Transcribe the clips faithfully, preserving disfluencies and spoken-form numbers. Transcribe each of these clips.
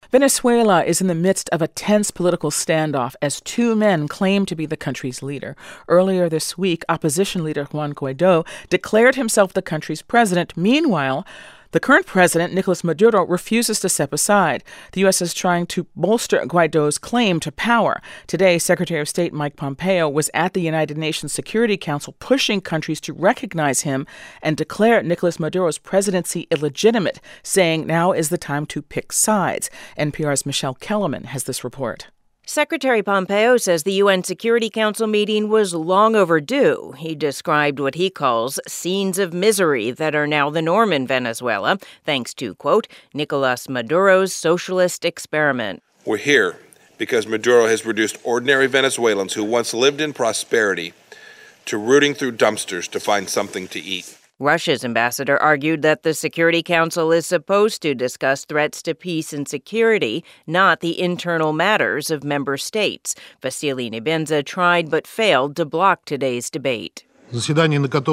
Venezuela is in the midst of a tense political standoff as two men claim to be the country's leader. Earlier this week, opposition leader Juan Guaido declared himself the country's president. Meanwhile, the current president, Nicolas Maduro, refuses to step aside. The U S is trying to bolster Guaido's claim to power. Today, Secretary of State Mike Pompeo was at the United Nations Security Council pushing countries to recognize him and declare Nicolas Maduro's presidency illegitimate, saying now is the time to pick sides. N P R's Michelle Kellerman has this report. Secretary Pompeo says the U N Security Council meeting was long overdue. He described what he calls scenes of misery that are now the norm in Venezuela, thanks to, quote, Nicolas Maduro's socialist experiment. We're here because Maduro has reduced ordinary Venezuelans who once lived in prosperity to rooting through dumpsters to find something to eat. Russia's ambassador argued that the Security Council is supposed to discuss threats to peace and security, not the internal matters of member states. Vasily Nebenza tried but failed to block today's debate. The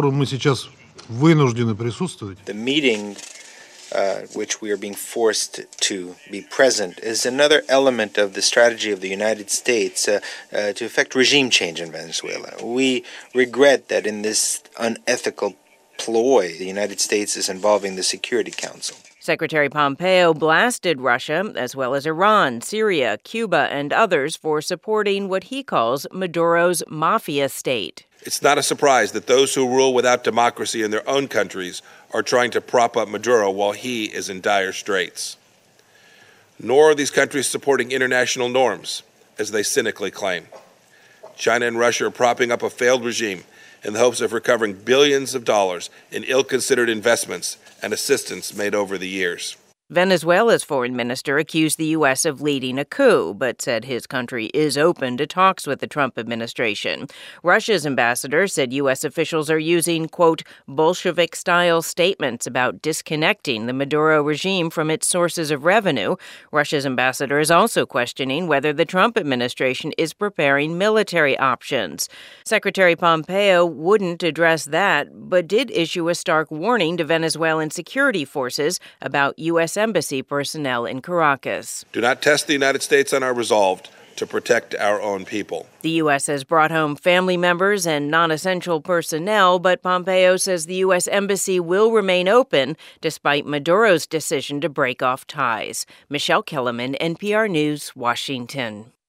meeting, uh, which we are being forced to be present, is another element of the strategy of the United States uh, uh, to effect regime change in Venezuela. We regret that in this unethical ploy, the United States is involving the Security Council. Secretary Pompeo blasted Russia, as well as Iran, Syria, Cuba, and others for supporting what he calls Maduro's mafia state. It's not a surprise that those who rule without democracy in their own countries are trying to prop up Maduro while he is in dire straits. Nor are these countries supporting international norms, as they cynically claim. China and Russia are propping up a failed regime in the hopes of recovering billions of dollars in ill-considered investments and assistance made over the years. Venezuela's foreign minister accused the U S of leading a coup, but said his country is open to talks with the Trump administration. Russia's ambassador said U S officials are using, quote, Bolshevik-style statements about disconnecting the Maduro regime from its sources of revenue. Russia's ambassador is also questioning whether the Trump administration is preparing military options. Secretary Pompeo wouldn't address that, but did issue a stark warning to Venezuelan security forces about U S embassy personnel in Caracas. Do not test the United States on our resolve to protect our own people. The U S has brought home family members and non-essential personnel, but Pompeo says the U S embassy will remain open despite Maduro's decision to break off ties. Michelle Kellerman, N P R News, Washington.